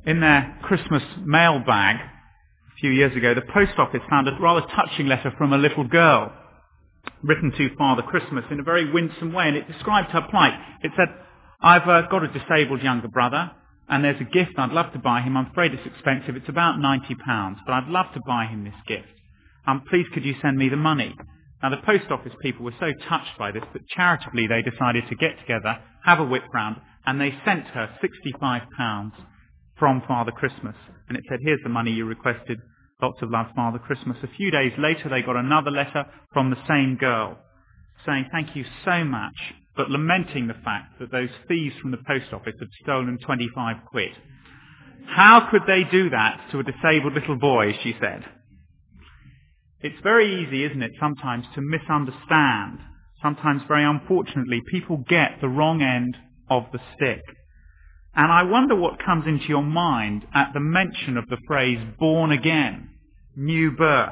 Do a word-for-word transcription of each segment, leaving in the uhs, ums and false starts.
In their Christmas mail bag a few years ago, the post office found a rather touching letter from a little girl written to Father Christmas in a very winsome way, and it described her plight. It said, I've uh, got a disabled younger brother, and there's a gift I'd love to buy him. I'm afraid it's expensive. It's about ninety pounds, but I'd love to buy him this gift. Um, please could you send me the money? Now the post office people were so touched by this that charitably they decided to get together, have a whip round, and they sent her sixty-five pounds from Father Christmas. And it said, here's the money you requested. Lots of love, Father Christmas. A few days later they got another letter from the same girl saying thank you so much, but lamenting the fact that those thieves from the post office had stolen twenty-five quid. How could they do that to a disabled little boy, she said. It's very easy, isn't it, sometimes to misunderstand. Sometimes, very unfortunately, people get the wrong end of the stick. And I wonder what comes into your mind at the mention of the phrase born again, new birth.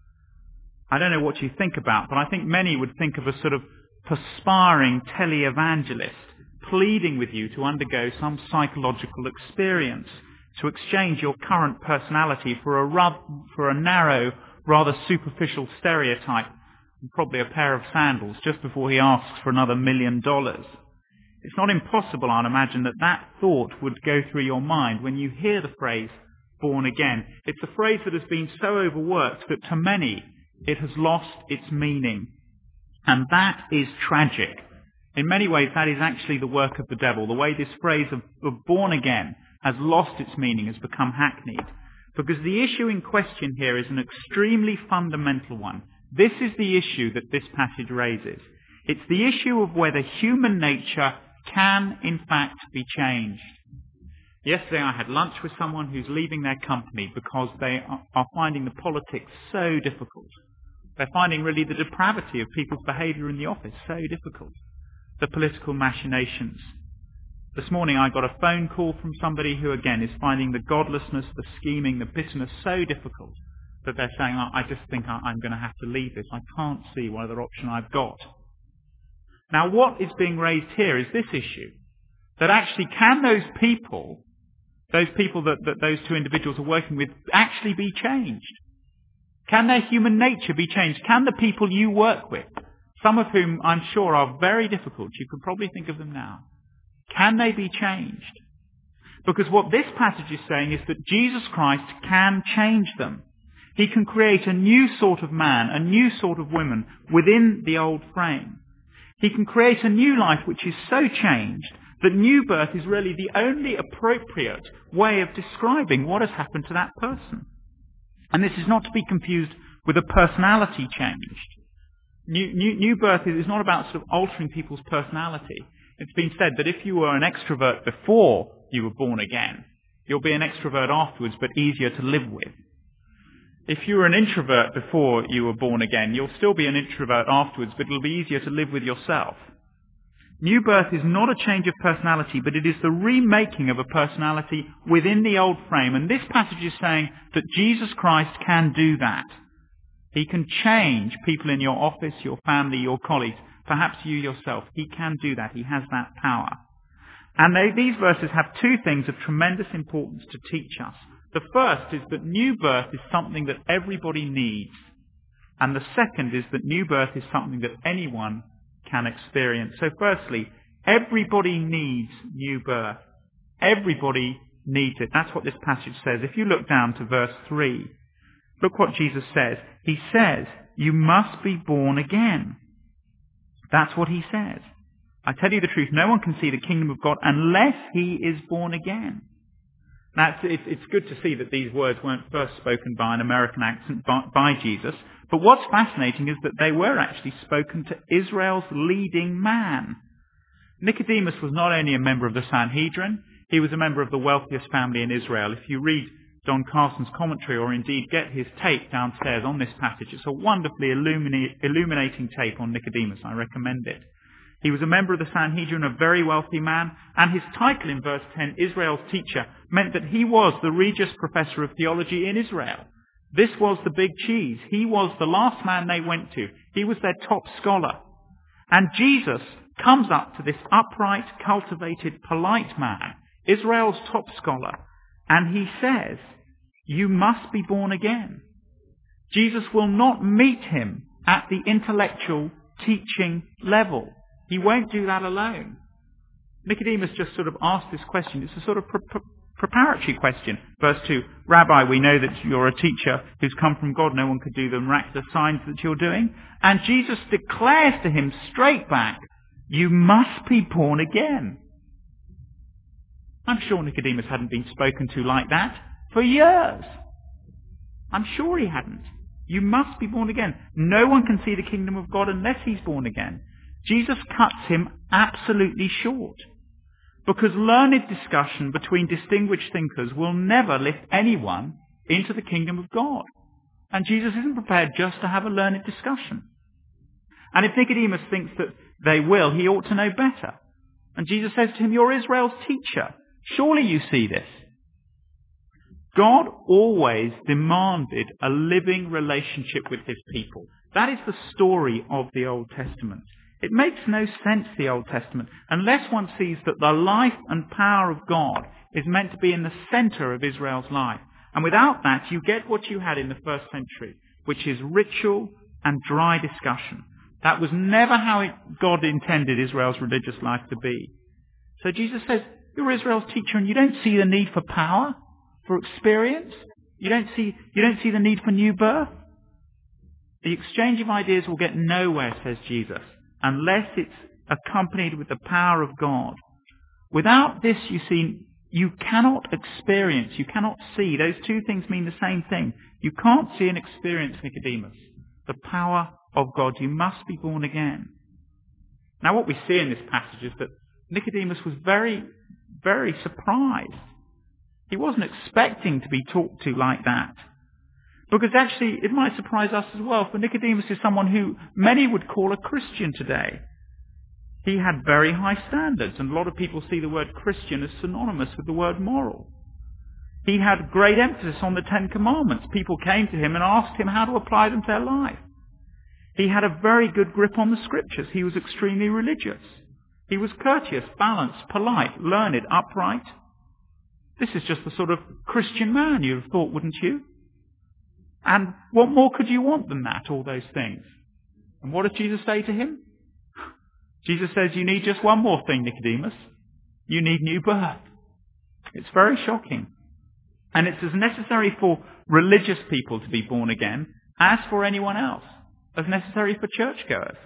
I don't know what you think about, but I think many would think of a sort of perspiring televangelist pleading with you to undergo some psychological experience, to exchange your current personality for a, rub, for a narrow, rather superficial stereotype, and probably a pair of sandals just before he asks for another million dollars. It's not impossible, I'd imagine, that that thought would go through your mind when you hear the phrase born again. It's a phrase that has been so overworked that to many it has lost its meaning. And that is tragic. In many ways, that is actually the work of the devil. The way this phrase of, of born again has lost its meaning, has become hackneyed. Because the issue in question here is an extremely fundamental one. This is the issue that this passage raises. It's the issue of whether human nature can, in fact, be changed. Yesterday I had lunch with someone who's leaving their company because they are finding the politics so difficult. They're finding really the depravity of people's behaviour in the office so difficult. The political machinations. This morning I got a phone call from somebody who again is finding the godlessness, the scheming, the bitterness so difficult that they're saying, I just think I'm going to have to leave this. I can't see what other option I've got. Now what is being raised here is this issue. That actually can those people, those people that, that those two individuals are working with, actually be changed? Can their human nature be changed? Can the people you work with, some of whom I'm sure are very difficult, you could probably think of them now, can they be changed? Because what this passage is saying is that Jesus Christ can change them. He can create a new sort of man, a new sort of woman within the old frame. He can create a new life which is so changed that new birth is really the only appropriate way of describing what has happened to that person. And this is not to be confused with a personality change. New, new, new birth is not about sort of altering people's personality. It's been said that if you were an extrovert before you were born again, you'll be an extrovert afterwards, but easier to live with. If you were an introvert before you were born again, you'll still be an introvert afterwards, but it'll be easier to live with yourself. New birth is not a change of personality, but it is the remaking of a personality within the old frame. And this passage is saying that Jesus Christ can do that. He can change people in your office, your family, your colleagues, perhaps you yourself. He can do that. He has that power. And they, these verses have two things of tremendous importance to teach us. The first is that new birth is something that everybody needs. And the second is that new birth is something that anyone can experience. So firstly, everybody needs new birth. Everybody needs it. That's what this passage says. If you look down to verse three, look what Jesus says. He says, you must be born again. That's what he says. I tell you the truth, no one can see the kingdom of God unless he is born again. Now, it's, it's good to see that these words weren't first spoken by an American accent by, by Jesus. But what's fascinating is that they were actually spoken to Israel's leading man. Nicodemus was not only a member of the Sanhedrin, he was a member of the wealthiest family in Israel. If you read Don Carson's commentary or indeed get his tape downstairs on this passage, it's a wonderfully illumina- illuminating tape on Nicodemus. I recommend it. He was a member of the Sanhedrin, a very wealthy man, and his title in verse ten, Israel's teacher, meant that he was the Regius Professor of Theology in Israel. This was the big cheese. He was the last man they went to. He was their top scholar. And Jesus comes up to this upright, cultivated, polite man, Israel's top scholar, And he says, you must be born again. Jesus will not meet him at the intellectual teaching level. He won't do that alone. Nicodemus just sort of asked this question. It's a sort of pre- pre- preparatory question. Verse two, Rabbi, we know that you're a teacher who's come from God. No one could do the miraculous signs that you're doing. And Jesus declares to him straight back, you must be born again. I'm sure Nicodemus hadn't been spoken to like that for years. I'm sure he hadn't. You must be born again. No one can see the kingdom of God unless he's born again. Jesus cuts him absolutely short. Because learned discussion between distinguished thinkers will never lift anyone into the kingdom of God. And Jesus isn't prepared just to have a learned discussion. And if Nicodemus thinks that they will, he ought to know better. And Jesus says to him, you're Israel's teacher. Surely you see this. God always demanded a living relationship with his people. That is the story of the Old Testament. It makes no sense, the Old Testament, unless one sees that the life and power of God is meant to be in the center of Israel's life. And without that, you get what you had in the first century, which is ritual and dry discussion. That was never how it, God intended Israel's religious life to be. So Jesus says, you're Israel's teacher and you don't see the need for power, for experience. You don't see, you don't see the need for new birth. The exchange of ideas will get nowhere, says Jesus, unless it's accompanied with the power of God. Without this, you see, you cannot experience, you cannot see. Those two things mean the same thing. You can't see and experience, Nicodemus, the power of God. You must be born again. Now what we see in this passage is that Nicodemus was very, very surprised. He wasn't expecting to be talked to like that. Because actually, it might surprise us as well, for Nicodemus is someone who many would call a Christian today. He had very high standards, and a lot of people see the word Christian as synonymous with the word moral. He had great emphasis on the Ten Commandments. People came to him and asked him how to apply them to their life. He had a very good grip on the Scriptures. He was extremely religious. He was courteous, balanced, polite, learned, upright. This is just the sort of Christian man you'd have thought, wouldn't you? And what more could you want than that, all those things? And what does Jesus say to him? Jesus says, you need just one more thing, Nicodemus. You need new birth. It's very shocking. And it's as necessary for religious people to be born again as for anyone else, as necessary for churchgoers.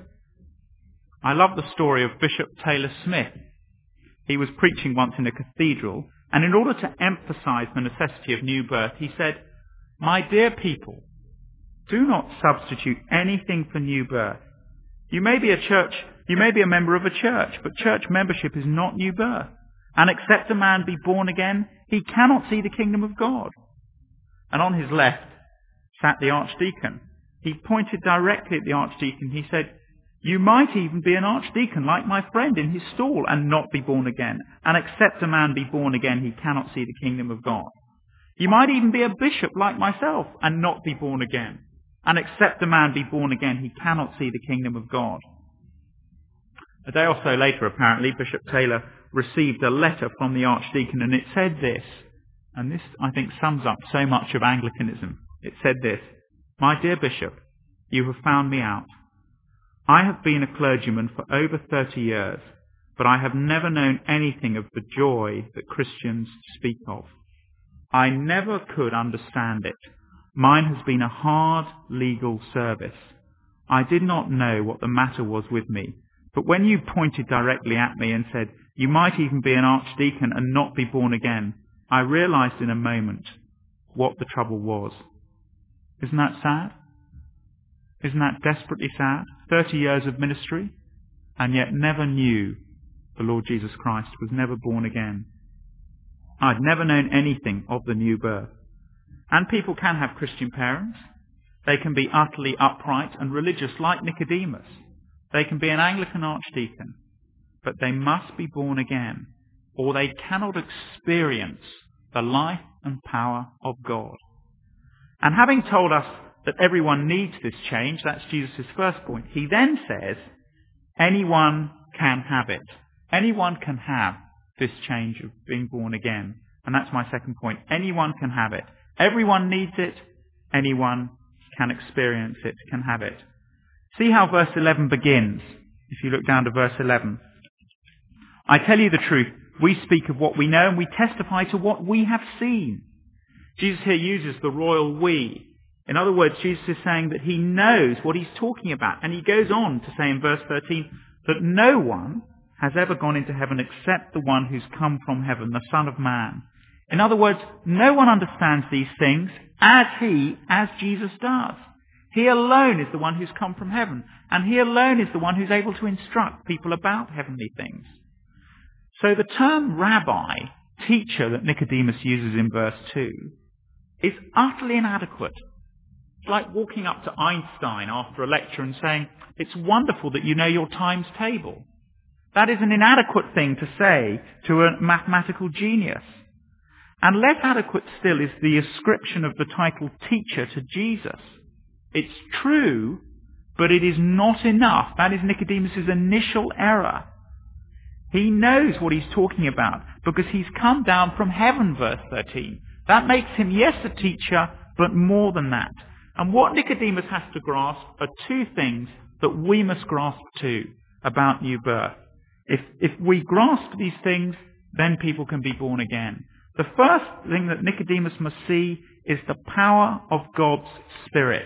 I love the story of Bishop Taylor Smith. He was preaching once in a cathedral, and in order to emphasize the necessity of new birth, he said, my dear people, do not substitute anything for new birth. You may be a church, you may be a member of a church, but church membership is not new birth. And except a man be born again, he cannot see the kingdom of God. And on his left sat the archdeacon. He pointed directly at the archdeacon. He said, you might even be an archdeacon like my friend in his stall and not be born again. And except a man be born again, he cannot see the kingdom of God. You might even be a bishop like myself and not be born again. And except a man be born again, he cannot see the kingdom of God. A day or so later, apparently, Bishop Taylor received a letter from the archdeacon, and it said this, and this, I think, sums up so much of Anglicanism. It said this, my dear bishop, you have found me out. I have been a clergyman for over thirty years, but I have never known anything of the joy that Christians speak of. I never could understand it. Mine has been a hard legal service. I did not know what the matter was with me, but when you pointed directly at me and said, you might even be an archdeacon and not be born again, I realized in a moment what the trouble was. Isn't that sad? Isn't that desperately sad? Thirty years of ministry, and yet never knew the Lord Jesus Christ, was never born again. I'd never known anything of the new birth. And people can have Christian parents. They can be utterly upright and religious like Nicodemus. They can be an Anglican archdeacon. But they must be born again, or they cannot experience the life and power of God. And having told us that everyone needs this change, that's Jesus' first point, he then says, anyone can have it. Anyone can have this change of being born again. And that's my second point. Anyone can have it. Everyone needs it. Anyone can experience it, can have it. See how verse eleven begins. If you look down to verse eleven. I tell you the truth. We speak of what we know and we testify to what we have seen. Jesus here uses the royal we. In other words, Jesus is saying that he knows what he's talking about. And he goes on to say in verse thirteen that no one has ever gone into heaven except the one who's come from heaven, the Son of Man. In other words, no one understands these things as he, as Jesus does. He alone is the one who's come from heaven. And he alone is the one who's able to instruct people about heavenly things. So the term rabbi, teacher, that Nicodemus uses in verse two, is utterly inadequate. It's like walking up to Einstein after a lecture and saying, it's wonderful that you know your times table. That is an inadequate thing to say to a mathematical genius. And less adequate still is the ascription of the title teacher to Jesus. It's true, but it is not enough. That is Nicodemus' initial error. He knows what he's talking about because he's come down from heaven, verse thirteen. That makes him, yes, a teacher, but more than that. And what Nicodemus has to grasp are two things that we must grasp too about new birth. If, if we grasp these things, then people can be born again. The first thing that Nicodemus must see is the power of God's Spirit.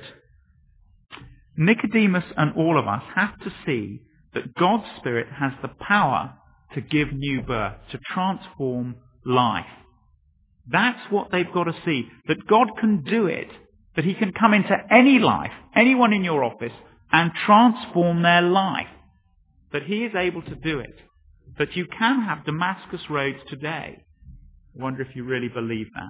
Nicodemus and all of us have to see that God's Spirit has the power to give new birth, to transform life. That's what they've got to see, that God can do it, that he can come into any life, anyone in your office, and transform their life. That he is able to do it. That you can have Damascus roads today. I wonder if you really believe that.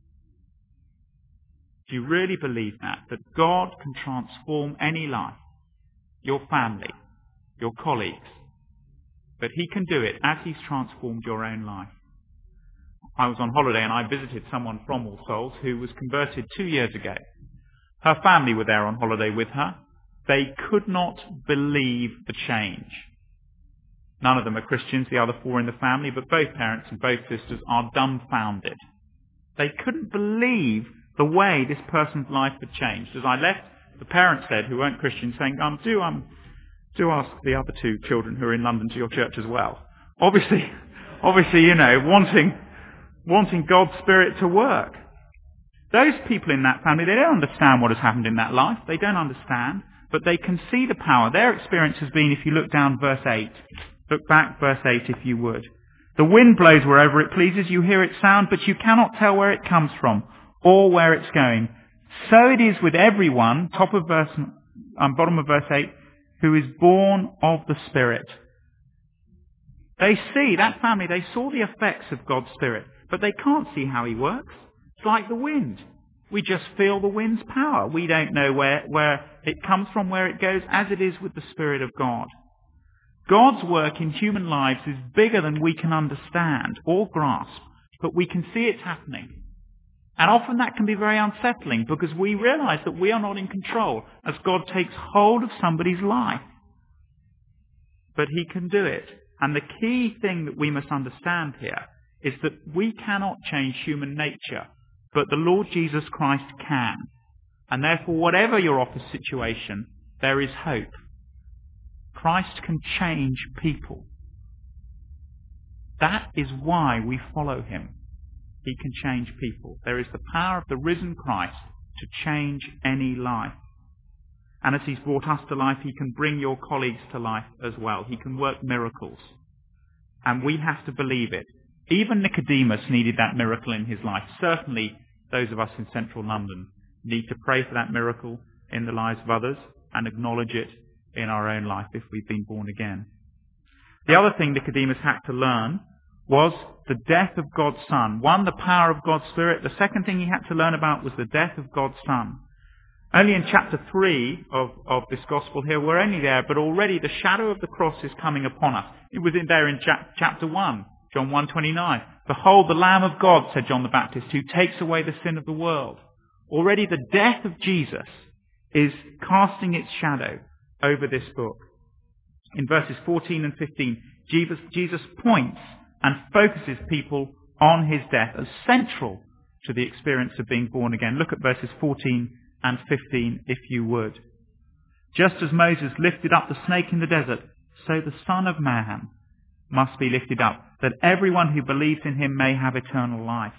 Do you really believe that? That God can transform any life, your family, your colleagues. That he can do it as he's transformed your own life. I was on holiday and I visited someone from All Souls who was converted two years ago. Her family were there on holiday with her. They could not believe the change. None of them are Christians, the other four in the family, but both parents and both sisters are dumbfounded. They couldn't believe the way this person's life had changed. As I left, the parents said, who weren't Christians, saying, um, do, um, do ask the other two children who are in London to your church as well. Obviously, obviously, you know, wanting, wanting God's Spirit to work. Those people in that family, they don't understand what has happened in that life. They don't understand, but they can see the power. Their experience has been, if you look down verse eight, look back verse eight if you would. The wind blows wherever it pleases. You hear its sound, but you cannot tell where it comes from or where it's going. So it is with everyone, top of verse, um, bottom of verse eight, who is born of the Spirit. They see, that family, they saw the effects of God's Spirit, but they can't see how he works. It's like the wind. We just feel the wind's power. We don't know where, where it comes from, where it goes, as it is with the Spirit of God. God's work in human lives is bigger than we can understand or grasp, but we can see it's happening. And often that can be very unsettling because we realize that we are not in control as God takes hold of somebody's life. But he can do it. And the key thing that we must understand here is that we cannot change human nature, but the Lord Jesus Christ can. And therefore, whatever your office situation, there is hope. Christ can change people. That is why we follow him. He can change people. There is the power of the risen Christ to change any life. And as he's brought us to life, he can bring your colleagues to life as well. He can work miracles. And we have to believe it. Even Nicodemus needed that miracle in his life. Certainly, those of us in central London need to pray for that miracle in the lives of others and acknowledge it in our own life if we've been born again. The other thing Nicodemus had to learn was the death of God's Son. One, the power of God's Spirit. The second thing he had to learn about was the death of God's Son. Only in chapter three of, of this gospel here, we're only there, but already the shadow of the cross is coming upon us. It was in there in cha- chapter one, John one twenty-nine. Behold, the Lamb of God, said John the Baptist, who takes away the sin of the world. Already the death of Jesus is casting its shadow over this book. In verses fourteen and fifteen, Jesus, Jesus points and focuses people on his death as central to the experience of being born again. Look at verses fourteen and fifteen if you would. Just as Moses lifted up the snake in the desert, so the Son of Man must be lifted up, that everyone who believes in him may have eternal life.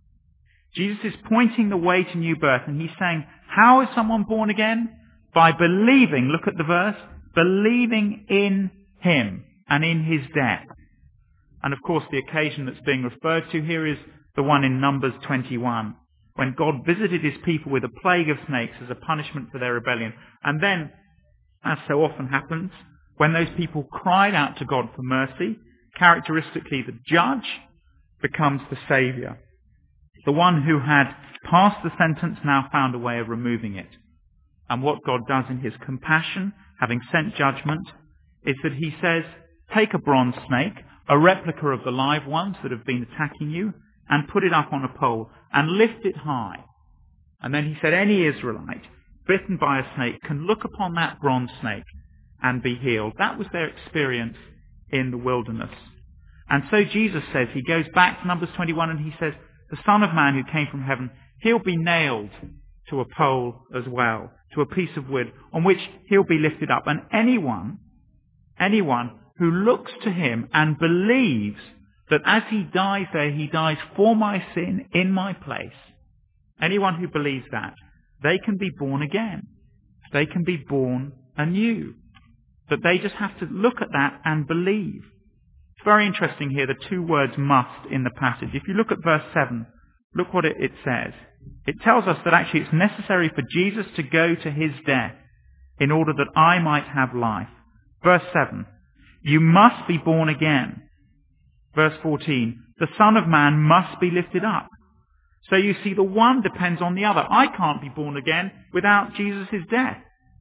Jesus is pointing the way to new birth, and he's saying, how is someone born again? By believing, look at the verse, believing in him and in his death. And of course the occasion that's being referred to here is the one in Numbers twenty-one, when God visited his people with a plague of snakes as a punishment for their rebellion. And then, as so often happens, when those people cried out to God for mercy, characteristically the judge becomes the saviour. The one who had passed the sentence now found a way of removing it. And what God does in his compassion, having sent judgment, is that he says, take a bronze snake, a replica of the live ones that have been attacking you, and put it up on a pole and lift it high. And then he said, any Israelite bitten by a snake can look upon that bronze snake and be healed. That was their experience in the wilderness. And so Jesus says, he goes back to Numbers twenty-one and he says, the Son of Man who came from heaven, he'll be nailed to a pole as well, to a piece of wood on which he'll be lifted up. And anyone, anyone who looks to him and believes that as he dies there, he dies for my sin in my place. Anyone who believes that, they can be born again. They can be born anew. But they just have to look at that and believe. It's very interesting here, the two words must in the passage. If you look at verse seven, look what it, it says. It tells us that actually it's necessary for Jesus to go to his death in order that I might have life. Verse seven, you must be born again. Verse fourteen, the Son of Man must be lifted up. So you see, the one depends on the other. I can't be born again without Jesus' death.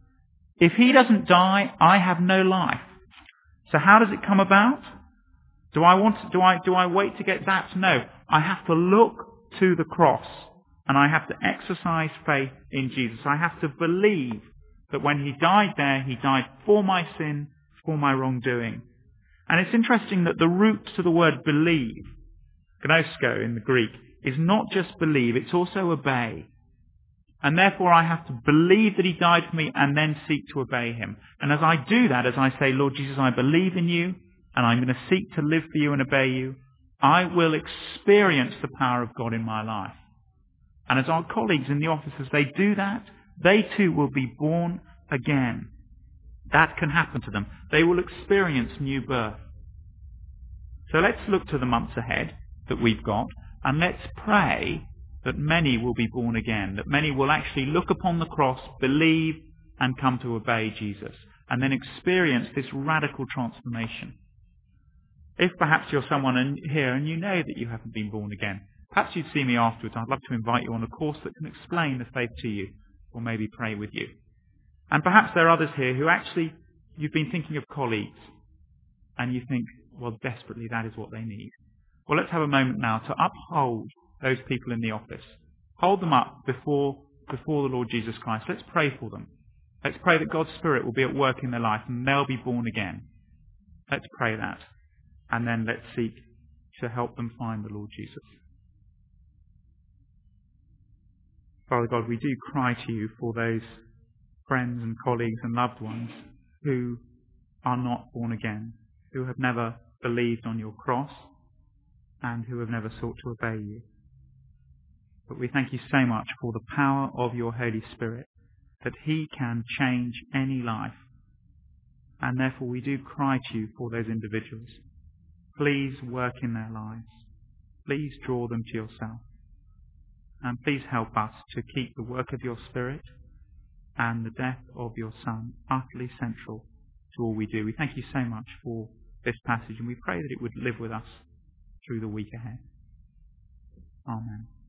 If he doesn't die, I have no life. So how does it come about? Do I want to, do I, do I wait to get that? No. I have to look to the cross and I have to exercise faith in Jesus. I have to believe that when he died there, he died for my sin, for my wrongdoing. And it's interesting that the root to the word believe, gnosko in the Greek, is not just believe, it's also obey. And therefore I have to believe that he died for me and then seek to obey him. And as I do that, as I say, Lord Jesus, I believe in you and I'm going to seek to live for you and obey you, I will experience the power of God in my life. And as our colleagues in the office, as they do that, they too will be born again. That can happen to them. They will experience new birth. So let's look to the months ahead that we've got, and let's pray that many will be born again, that many will actually look upon the cross, believe, and come to obey Jesus, and then experience this radical transformation. If perhaps you're someone in here and you know that you haven't been born again, perhaps you'd see me afterwards. I'd love to invite you on a course that can explain the faith to you, or maybe pray with you. And perhaps there are others here who actually, you've been thinking of colleagues, and you think, well, desperately that is what they need. Well, let's have a moment now to uphold those people in the office. Hold them up before, before the Lord Jesus Christ. Let's pray for them. Let's pray that God's Spirit will be at work in their life and they'll be born again. Let's pray that. And then let's seek to help them find the Lord Jesus. Father God, we do cry to you for those friends and colleagues and loved ones who are not born again, who have never believed on your cross and who have never sought to obey you. But we thank you so much for the power of your Holy Spirit, that he can change any life. And therefore we do cry to you for those individuals. Please work in their lives. Please draw them to yourself. And please help us to keep the work of your Spirit and the death of your Son utterly central to all we do. We thank you so much for this passage, and we pray that it would live with us through the week ahead. Amen.